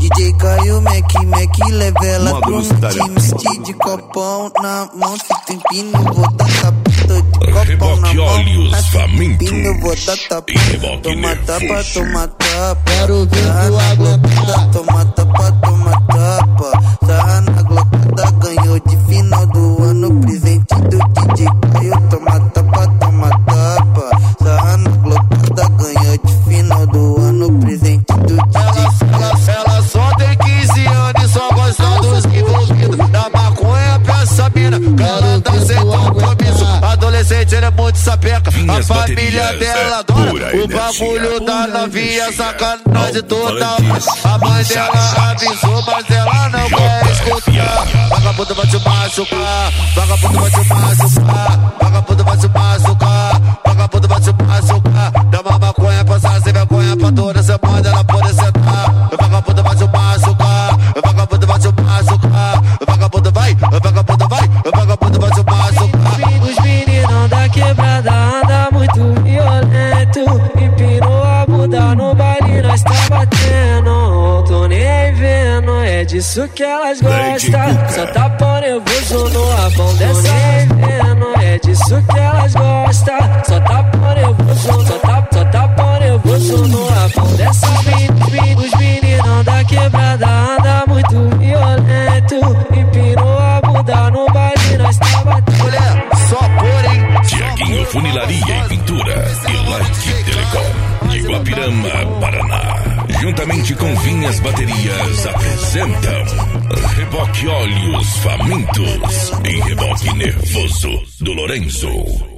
DJ Caio, Mac leva ela pro time de copão na mão. Se tem pino, vou dar tapa de copão Reboque na olhos mão. famintos. Pino, vou dar tapa. Toma tapa, toma tapa. Quero ver tu aguentar. Toma tapa, toma tapa. Sarra na glocada, ganhou de final do ano. Presente do DJ Caio. Toma tapa, toma tapa. Sarra na glocada, ganhou de final do ano. Presente do DJ Caio. Ela só tem 15 anos e só gosta dos envolvidos. Da maconha pra essa mina, ela tá sem compromisso. Adolescente, ela é muito sapeca. A família dela adora o bagulho da novinha, sacanagem total. A mãe dela avisou, mas ela não quer escutar. Vagabundo vai te machucar, vagabundo vai te machucar, vagabundo vai te machucar, vagabundo vai te machucar. Dá uma maconha pra essa sem vergonha pra toda semana ela pode sentar. Vagabundo vai te machucar, vagabundo vai te machucar, vagabundo vai, vagabundo vai, vagabundo vai te machucar. Os meninão da quebrada anda muito violento. Empinou a bunda no baile, nós tá batendo. Tô nem vendo, é disso que elas gostam. Só tá pão nervoso no rabão dessa vendo, é disso que elas gostam. Só tá pão nervoso, só tá pão nervoso no rabão dessa. Os meninão da quebrada anda muito violento. Empinou a bunda no baile, nós tá batendo. Mulher, só por, hein? Tiaguinho Funilaria e Pintura e Like Telecom de Guapirama, Paraná. Juntamente com Vinhas Baterias apresentam Reboque Olhos Famintos e Reboque Nervoso do Lourenço.